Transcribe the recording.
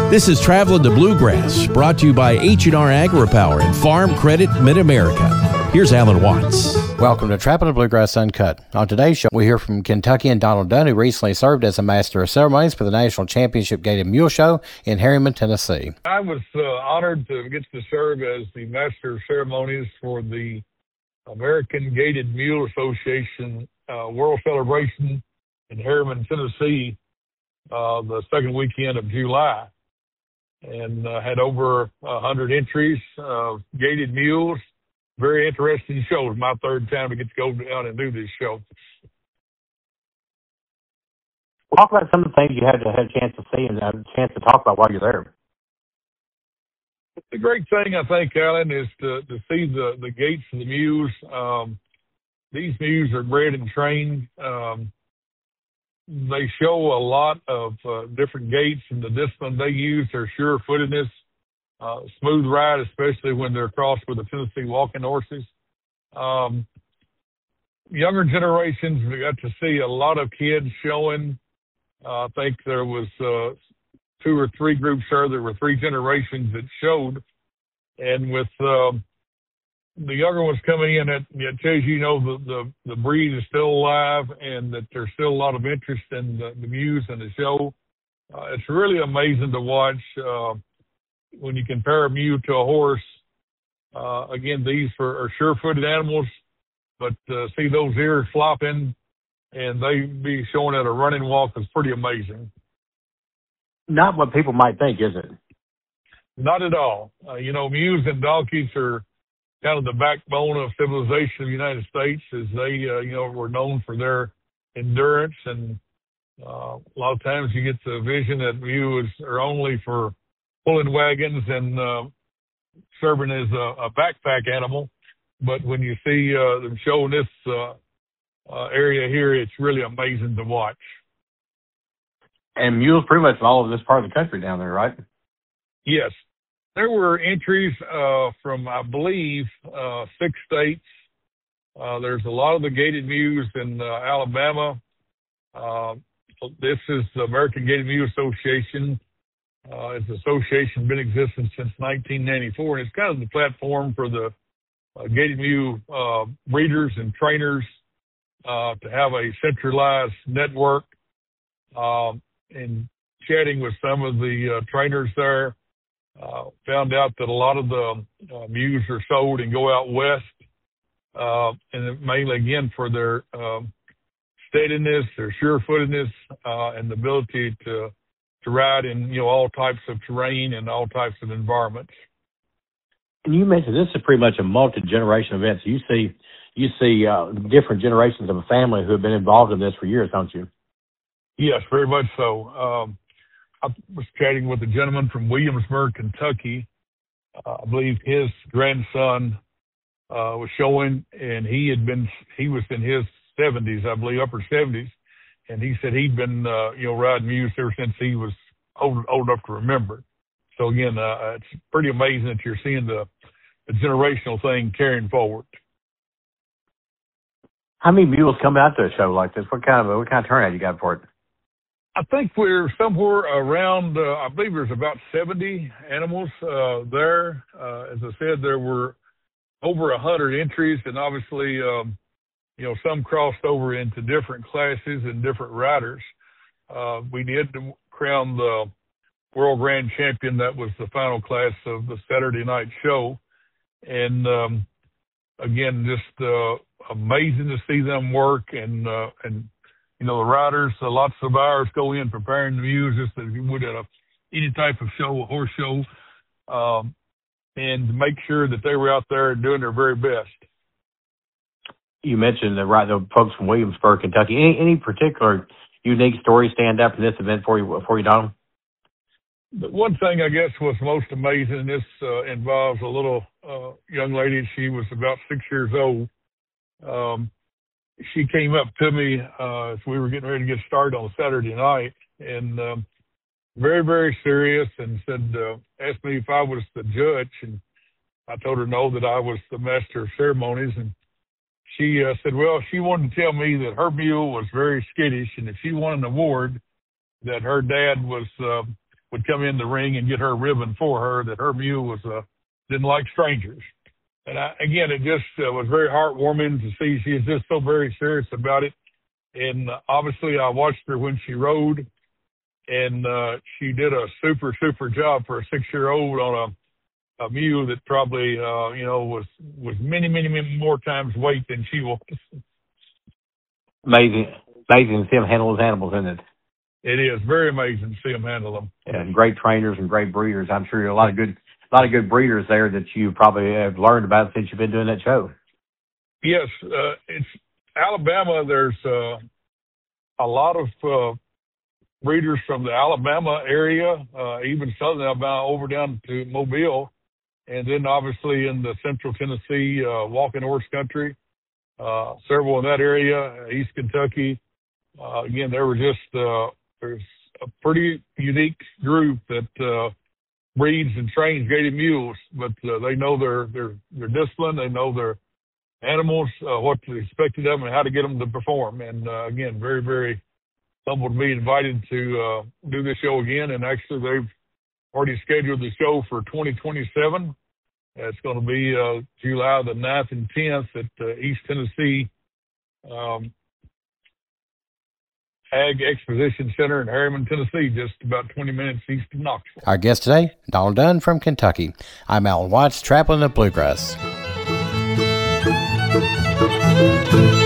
This is Traveling the Bluegrass, brought to you by H&R AgriPower and Farm Credit Mid-America. Here's Alan Watts. Welcome to Traveling the Bluegrass Uncut. On today's show, we hear from Kentuckian Donald Dunn, who recently served as a Master of Ceremonies for the National Championship Gaited Mule Show in Harriman, Tennessee. I was honored to get to serve as the Master of Ceremonies for the American Gaited Mule Association World Celebration in Harriman, Tennessee, the second weekend of July. And had over 100 entries of gaited mules. Very interesting show. It was my third time to get to go down and do this show. Talk about some of the things you had a chance to see and a chance to talk about while you're there. The great thing, I think, Alan, is to see the gaits of the mules. These mules are bred and trained. They show a lot of different gaits, and the discipline they use, their sure-footedness, smooth ride, especially when they're crossed with the Tennessee walking horses. Younger generations, we got to see a lot of kids showing. I think there was 2 or 3 groups there. There were 3 generations that showed. And with the younger ones coming in, it tells you, the breed is still alive and that there's still a lot of interest in the mules and the show. It's really amazing to watch when you compare a mule to a horse. Again, these are sure-footed animals, but see those ears flopping and they be showing at a running walk is pretty amazing. Not what people might think, is it? Not at all. Mules and donkeys are kind of the backbone of civilization of the United States, as they, were known for their endurance. And a lot of times you get the vision that mules are only for pulling wagons and serving as a backpack animal. But when you see them showing this area here, it's really amazing to watch. And mules pretty much all over this part of the country down there, right? Yes. There were entries from, I believe, 6 states. There's a lot of the gaited mules in Alabama. This is the American Gaited Mule Association. It's an association been in existence since 1994, and it's kind of the platform for the gaited mule breeders and trainers to have a centralized network. And chatting with some of the trainers there, found out that a lot of the mules are sold and go out west, and mainly, again, for their steadiness, their sure-footedness, and the ability to ride in, all types of terrain and all types of environments. And you mentioned this is pretty much a multi-generation event. So you see different generations of a family who have been involved in this for years, don't you? Yes, very much so. I was chatting with a gentleman from Williamsburg, Kentucky. I believe his grandson was showing, and he was in his 70s, I believe, upper 70s, and he said he'd been, riding mules ever since he was old enough to remember. So again, it's pretty amazing that you're seeing the generational thing carrying forward. How many mules come out to a show like this? What kind of turnout you got for it? I think we're somewhere around, I believe there's about 70 animals there. As I said, there were over 100 entries, and obviously, some crossed over into different classes and different riders. We did crown the World Grand Champion. That was the final class of the Saturday night show. And again, just amazing to see them work and the riders, lots of hours go in preparing the mules just as you would at any type of show, a horse show, and to make sure that they were out there doing their very best. You mentioned the folks from Williamsburg, Kentucky. Any particular unique story stand up in this event for you, Donald? The one thing I guess was most amazing, this involves a little young lady. She was about 6 years old. She came up to me as we were getting ready to get started on Saturday night, and very, very serious, and said, asked me if I was the judge, and I told her no, that I was the Master of Ceremonies. And she said, well, she wanted to tell me that her mule was very skittish, and if she won an award, that her dad was would come in the ring and get her ribbon for her, that her mule was didn't like strangers. And again, it just was very heartwarming to see she is just so very serious about it. And obviously, I watched her when she rode, and she did a super, super job for a 6-year-old on a mule that probably, was many, many, many more times weight than she was. Amazing to see them handle those animals, isn't it? It is very amazing to see them handle them. And great trainers and great breeders. I'm sure a lot of good breeders there that you probably have learned about since you've been doing that show. Yes, it's Alabama. There's a lot of breeders from the Alabama area, even southern Alabama, over down to Mobile, and then obviously in the central Tennessee, Walking Horse Country, several in that area, East Kentucky. Again, there were just there's a pretty unique group that breeds and trains gaited mules, but they know their discipline, they know their animals, what to expect of them, and how to get them to perform. And again, very, very humbled to be invited to do this show again. And actually, they've already scheduled the show for 2027. It's going to be July the 9th and 10th at East Tennessee Ag Exposition Center in Harriman, Tennessee, just about 20 minutes east of Knoxville. Our guest today, Donald Dunn from Kentucky. I'm Alan Watts, Traveling the Bluegrass.